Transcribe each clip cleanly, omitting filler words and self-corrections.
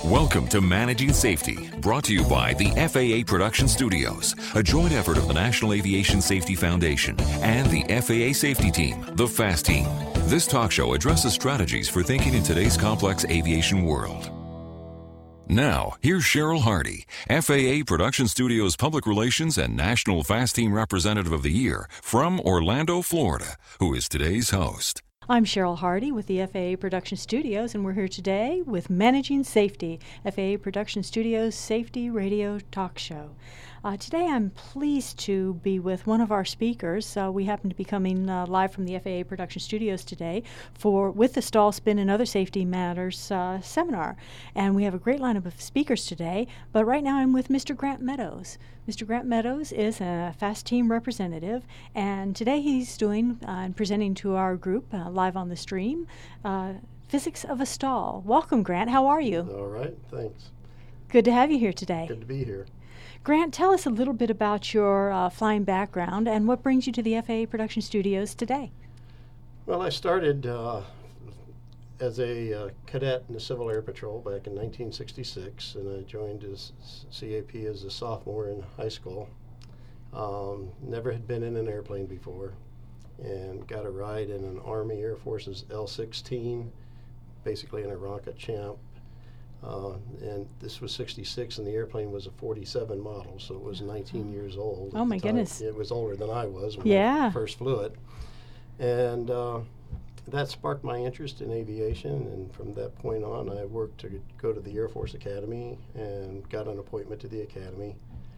Welcome to Managing Safety, brought to you by the FAA Production Studios, a joint effort of the National Aviation Safety Foundation and the FAA Safety Team, the FAST Team. This talk show addresses strategies for thinking in today's complex aviation world. Now, here's Cheryl Hardy, FAA Production Studios Public Relations and National FAST Team Representative of the Year from Orlando, Florida, who is today's host. I'm Cheryl Hardy with the FAA Production Studios, and we're here today with Managing Safety, FAA Production Studios Safety Radio Talk Show. Today I'm pleased to be with one of our speakers. We happen to be coming live from the FAA Production Studios today with the Stall Spin and Other Safety Matters seminar. And we have a great lineup of speakers today, but right now I'm with Mr. Grant Meadows. Mr. Grant Meadows is a FAST Team representative, and today he's doing and presenting to our group live on the stream, Physics of a Stall. Welcome, Grant. How are you? All right, thanks. Good to have you here today. Good to be here. Grant, tell us a little bit about your flying background and what brings you to the FAA Production Studios today. Well, I started as a cadet in the Civil Air Patrol back in 1966, and I joined as CAP as a sophomore in high school. Never had been in an airplane before, and got a ride in an Army Air Force's L-16, basically an Aeronca Champ. And this was 66, and the airplane was a 47 model, so it was 19 years old. Oh, my goodness. It was older than I was when I first flew it. And that sparked my interest in aviation, and from that point on, I worked to go to the Air Force Academy and got an appointment to the Academy.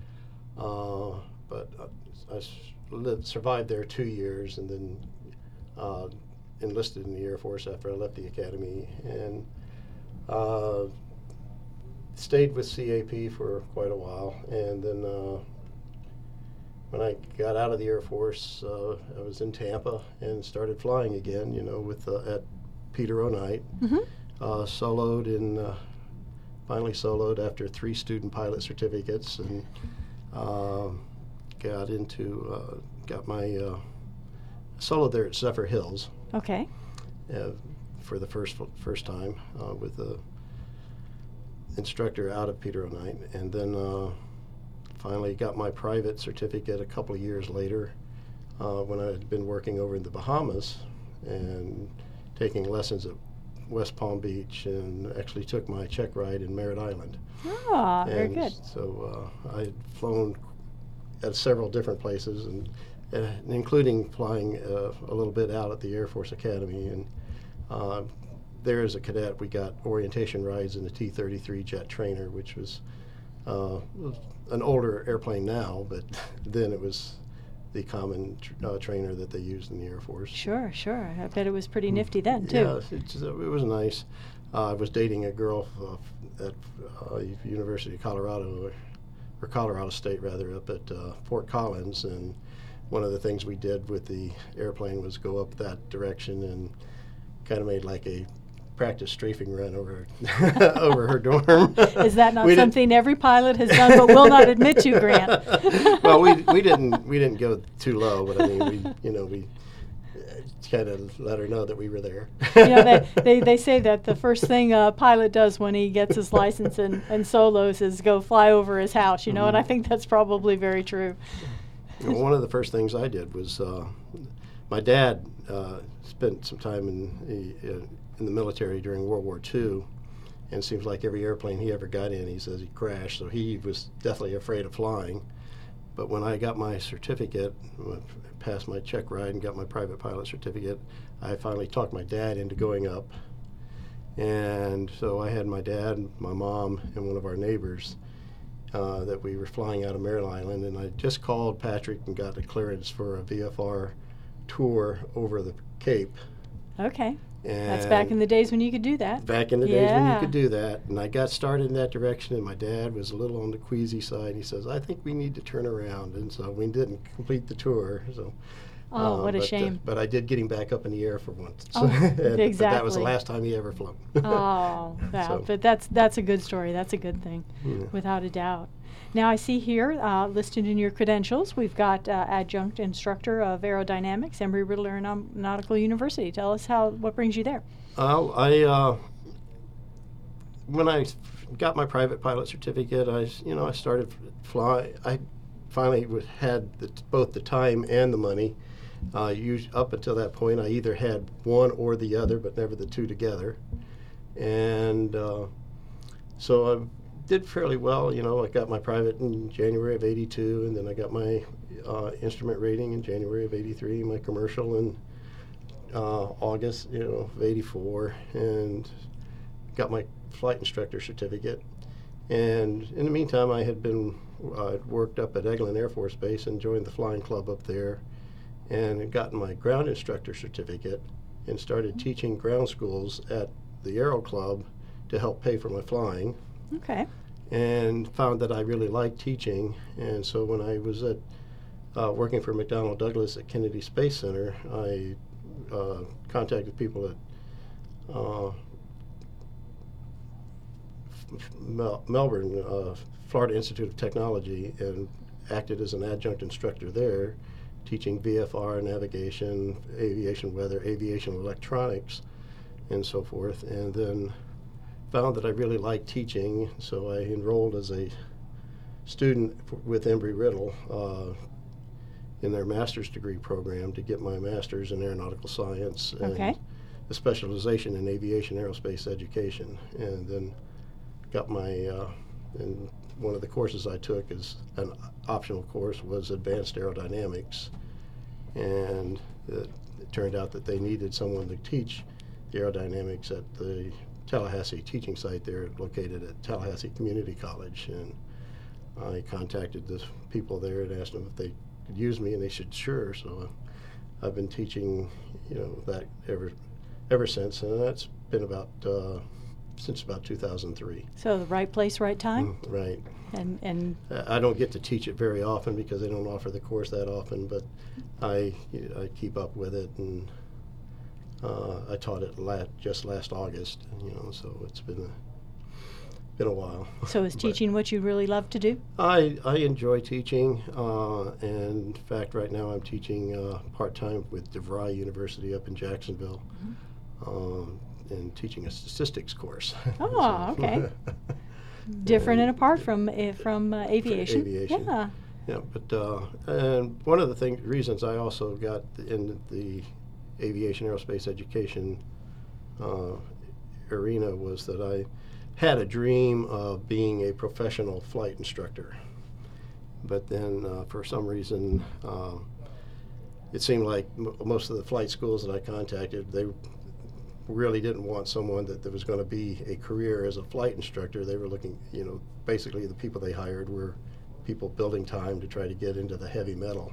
But I survived there 2 years, and then enlisted in the Air Force after I left the Academy, and stayed with CAP for quite a while. And then when I got out of the Air Force, I was in Tampa and started flying again, at Peter O'Knight. Mm-hmm. Finally soloed after 3 student pilot certificates, and got my soloed there at Zephyr Hills. Okay. For the first time with the instructor out of Peter O'Knight, and then finally got my private certificate a couple of years later when I had been working over in the Bahamas and taking lessons at West Palm Beach, and actually took my check ride in Merritt Island. Ah, very good. So I had flown at several different places, and including flying a little bit out at the Air Force Academy. And there as a cadet, we got orientation rides in the T-33 jet trainer, which was an older airplane now, but then it was the common trainer that they used in the Air Force. Sure. I bet it was pretty nifty then, too. Yeah, it was nice. I was dating a girl at University of Colorado, or Colorado State rather, up at Fort Collins, and one of the things we did with the airplane was go up that direction and kind of made like a practice strafing run over over her dorm. Is that not something every pilot has done but will not admit to, Grant? Well, we didn't go too low, but I mean we kind of let her know that we were there. They say that the first thing a pilot does when he gets his license and solos is go fly over his house, mm-hmm. And I think that's probably very true. One of the first things I did was my dad spent some time in the military during World War II, and it seems like every airplane he ever got in, he says he crashed, so he was definitely afraid of flying. But when I got my certificate, passed my check ride and got my private pilot certificate, I finally talked my dad into going up. And so I had my dad, my mom, and one of our neighbors that we were flying out of Merritt Island, and I just called Patrick and got a clearance for a VFR tour over the Cape. Okay. And that's back in the days when you could do that. Back in the days when you could do that. And I got started in that direction, and my dad was a little on the queasy side. He says, I think we need to turn around. And so we didn't complete the tour. So, what a shame. But I did get him back up in the air for once. Oh, exactly. But that was the last time he ever flew. Oh, yeah. So. But that's a good story. That's a good thing, without a doubt. Now I see here, listed in your credentials, we've got adjunct instructor of aerodynamics, Embry-Riddle Aeronautical University. Tell us what brings you there. I when I got my private pilot certificate, I started flying. I finally had both the time and the money. Up until that point, I either had one or the other, but never the two together. And so I did fairly well. I got my private in January of '82, and then I got my instrument rating in January of '83, my commercial in August, of '84, and got my flight instructor certificate. And in the meantime, I had been worked up at Eglin Air Force Base and joined the flying club up there, and had gotten my ground instructor certificate and started teaching ground schools at the Aero Club to help pay for my flying. Okay. And found that I really liked teaching. And so when I was at working for McDonnell Douglas at Kennedy Space Center, I contacted people at Melbourne, Florida Institute of Technology, and acted as an adjunct instructor there, teaching VFR, navigation, aviation weather, aviation electronics, and so forth. And then found that I really liked teaching, so I enrolled as a student with Embry-Riddle in their master's degree program to get my master's in aeronautical science and a specialization in aviation aerospace education. And then got my, and one of the courses I took as an optional course was advanced aerodynamics. And it turned out that they needed someone to teach the aerodynamics at the Tallahassee teaching site there, located at Tallahassee Community College. And I contacted the people there and asked them if they could use me, and they said sure. So I've been teaching, that ever since, and that's been about since about 2003. So the right place, right time. Right. And I don't get to teach it very often because they don't offer the course that often, but I keep up with it, and I taught it just last August, so it's been a while. So is teaching what you really love to do? I enjoy teaching, and in fact, right now I'm teaching part-time with DeVry University up in Jacksonville, and teaching a statistics course. Oh, okay. Different and apart from aviation. Aviation. Yeah. Yeah, but and one of the reasons I also got in the aviation aerospace education arena was that I had a dream of being a professional flight instructor. But then for some reason, it seemed like most of the flight schools that I contacted, they really didn't want someone that was going to be a career as a flight instructor. They were looking, basically the people they hired were people building time to try to get into the heavy metal.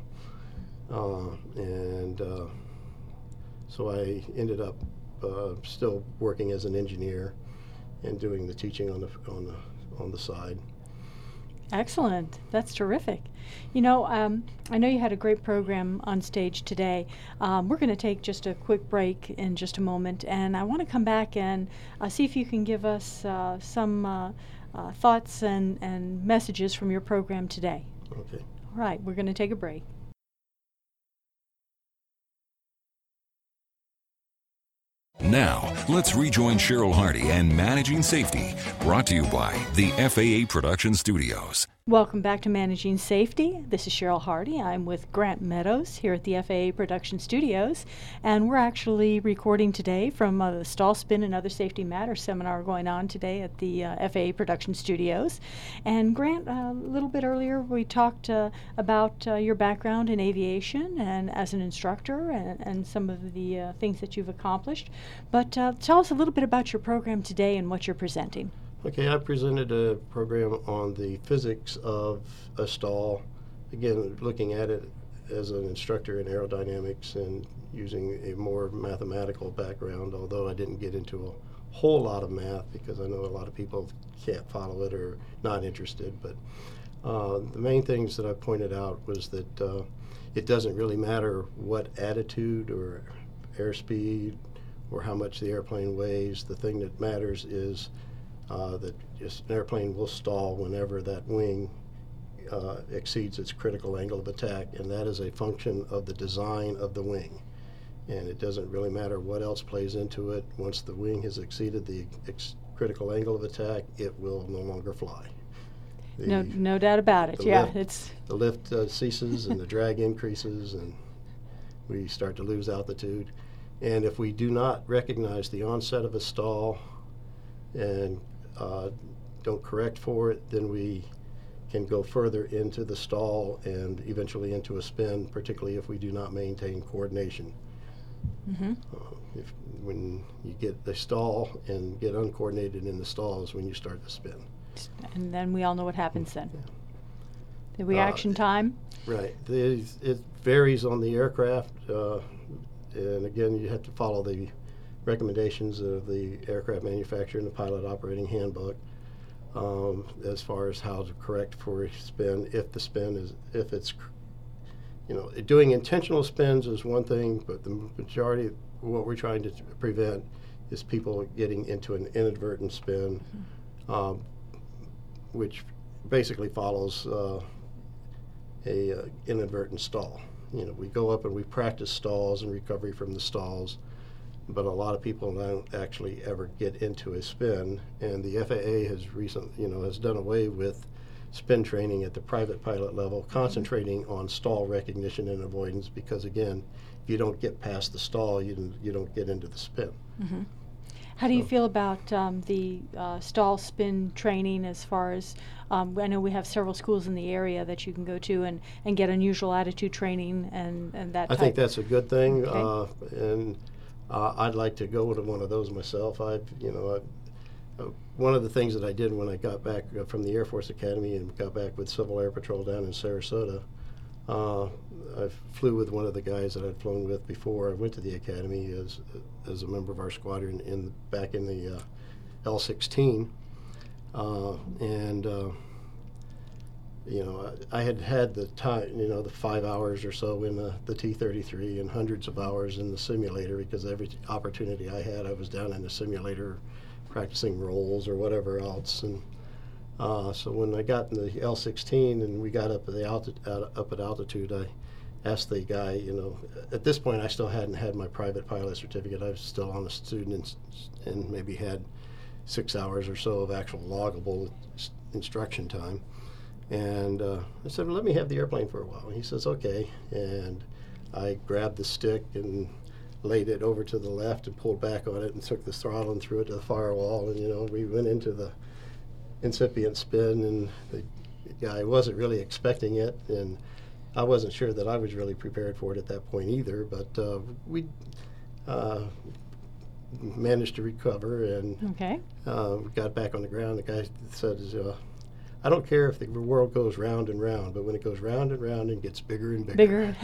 So I ended up still working as an engineer and doing the teaching on the side. Excellent. That's terrific. I know you had a great program on stage today. We're going to take just a quick break in just a moment, and I want to come back and see if you can give us some thoughts and messages from your program today. Okay. All right, we're going to take a break. Now, let's rejoin Cheryl Hardy and Managing Safety, brought to you by the FAA Production Studios. Welcome back to Managing Safety. This is Cheryl Hardy. I'm with Grant Meadows here at the FAA Production Studios, and we're actually recording today from the Stall Spin and Other Safety Matters seminar going on today at the FAA Production Studios. And Grant, a little bit earlier we talked about your background in aviation and as an instructor and some of the things that you've accomplished. But tell us a little bit about your program today and what you're presenting. Okay, I presented a program on the physics of a stall, again, looking at it as an instructor in aerodynamics and using a more mathematical background, although I didn't get into a whole lot of math because I know a lot of people can't follow it or not interested. But the main things that I pointed out was that it doesn't really matter what attitude or airspeed or how much the airplane weighs. The thing that matters is that just an airplane will stall whenever that wing exceeds its critical angle of attack, and that is a function of the design of the wing. And it doesn't really matter what else plays into it. Once the wing has exceeded the critical angle of attack, it will no longer fly. No doubt about it. Yeah, the lift ceases and the drag increases, and we start to lose altitude. And if we do not recognize the onset of a stall and don't correct for it, then we can go further into the stall and eventually into a spin, particularly if we do not maintain coordination. Mm-hmm. When you get the stall and get uncoordinated in the stall is when you start to spin. And then we all know what happens then. Yeah. The reaction time? Right. It varies on the aircraft. And again, you have to follow the recommendations of the aircraft manufacturer and the pilot operating handbook as far as how to correct for a spin. If it's doing intentional spins is one thing, but the majority of what we're trying to prevent is people getting into an inadvertent spin, which basically follows a inadvertent stall. We go up and we practice stalls and recovery from the stalls, but a lot of people don't actually ever get into a spin. And the FAA has done away with spin training at the private pilot level, concentrating on stall recognition and avoidance, because again, if you don't get past the stall, you don't get into the spin. Mm-hmm. How do you feel about the stall spin training as far as, I know we have several schools in the area that you can go to and get unusual attitude training and that I think that's a good thing, Okay. And I'd like to go to one of those myself. One of the things that I did when I got back from the Air Force Academy and got back with Civil Air Patrol down in Sarasota, I flew with one of the guys that I'd flown with before I went to the academy as a member of our squadron back in the L-16, I had the time, the 5 hours or so in the T-33 and hundreds of hours in the simulator, because every opportunity I had, I was down in the simulator practicing rolls or whatever else. And so when I got in the L-16 and we got up at altitude, I asked the guy, at this point I still hadn't had my private pilot certificate. I was still on a student and maybe had 6 hours or so of actual loggable instruction time. And I said, well, let me have the airplane for a while. And he says, okay. And I grabbed the stick and laid it over to the left and pulled back on it and took the throttle and threw it to the firewall. And, we went into the incipient spin, and the guy wasn't really expecting it. And I wasn't sure that I was really prepared for it at that point either. But we managed to recover and got back on the ground. The guy said, I don't care if the world goes round and round, but when it goes round and round and gets bigger and bigger.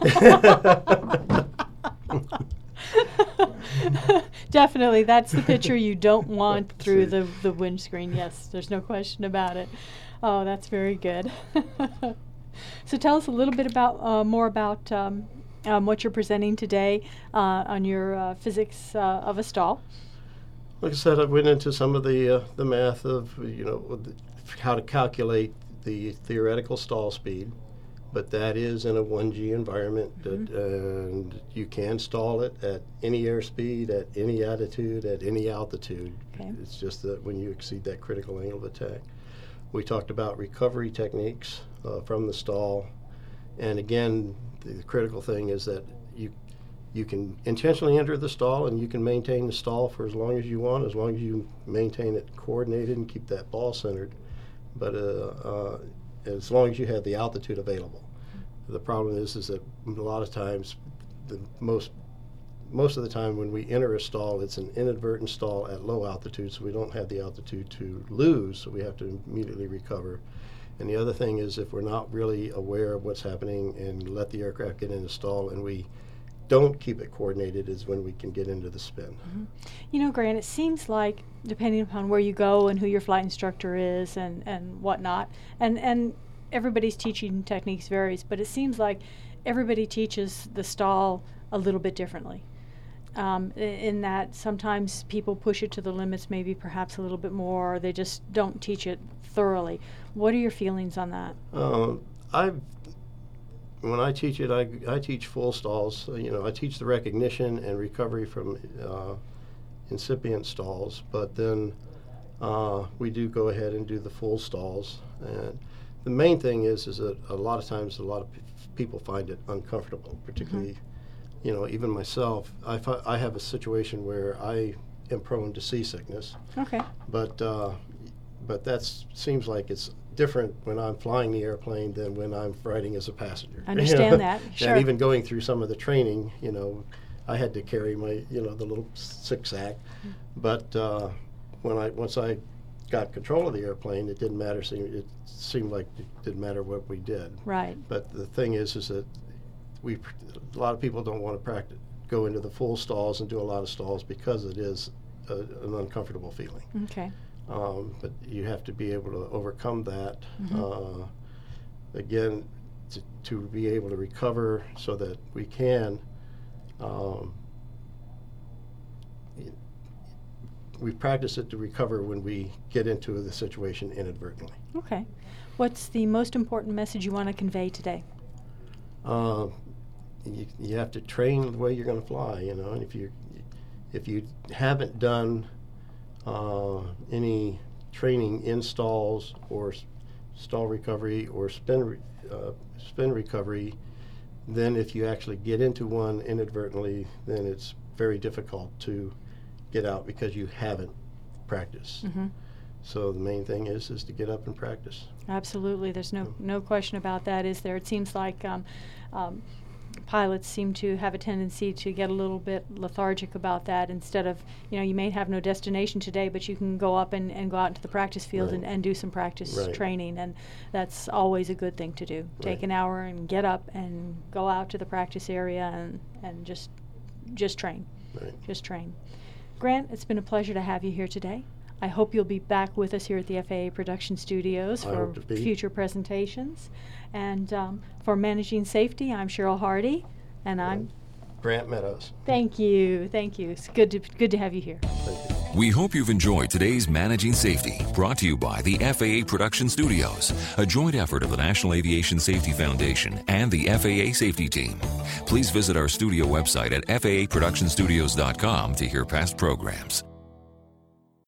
Definitely, that's the picture you don't want through the windscreen. Yes, there's no question about it. Oh, that's very good. So tell us a little bit more about what you're presenting today on your physics of a stall. Like I said, I went into some of the math of how to calculate the theoretical stall speed, but that is in a 1G environment, and you can stall it at any airspeed, at any attitude, at any altitude. Okay. It's just that when you exceed that critical angle of attack. We talked about recovery techniques from the stall, and again, the critical thing is that you can intentionally enter the stall and you can maintain the stall for as long as you want, as long as you maintain it coordinated and keep that ball centered, but as long as you have the altitude available. The problem is that a lot of times, most of the time when we enter a stall, it's an inadvertent stall at low altitude, so we don't have the altitude to lose, so we have to immediately recover. And the other thing is, if we're not really aware of what's happening and let the aircraft get in a stall and we don't keep it coordinated, is when we can get into the spin. Mm-hmm. Grant, it seems like, depending upon where you go and who your flight instructor is and whatnot, and everybody's teaching techniques varies, but it seems like everybody teaches the stall a little bit differently. In that sometimes people push it to the limits, maybe perhaps a little bit more, or they just don't teach it thoroughly. What are your feelings on that? When I teach it, I teach full stalls. I teach the recognition and recovery from incipient stalls, but then we do go ahead and do the full stalls. And the main thing is that a lot of times people find it uncomfortable, particularly, even myself. I have a situation where I am prone to seasickness. Okay. But that seems like it's different when I'm flying the airplane than when I'm riding as a passenger. I understand that. Sure. And even going through some of the training, I had to carry my, the little sick sack. But once I got control of the airplane, it didn't matter. It seemed like it didn't matter what we did. Right. But the thing is that a lot of people don't want to go into the full stalls and do a lot of stalls because it is an uncomfortable feeling. Okay. But you have to be able to overcome that. Again, to be able to recover so that we can. We practice it to recover when we get into the situation inadvertently. Okay. What's the most important message you want to convey today? You have to train the way you're going to fly, and if you haven't done any training in stalls or stall recovery or spin recovery, then if you actually get into one inadvertently, then it's very difficult to get out because you haven't practiced. So the main thing is to get up and practice. Absolutely. There's no question about that, is there? It seems like pilots seem to have a tendency to get a little bit lethargic about that. Instead of, you may have no destination today, but you can go up and go out into the practice field and do some practice training, and that's always a good thing to do. Take an hour and get up and go out to the practice area and just train. Just train. Grant, it's been a pleasure to have you here today. I hope you'll be back with us here at the FAA Production Studios for future presentations. And for Managing Safety, I'm Cheryl Hardy, and I'm Grant Meadows. Thank you. It's good to have you here. Thank you. We hope you've enjoyed today's Managing Safety, brought to you by the FAA Production Studios, a joint effort of the National Aviation Safety Foundation and the FAA Safety Team. Please visit our studio website at faaproductionstudios.com to hear past programs.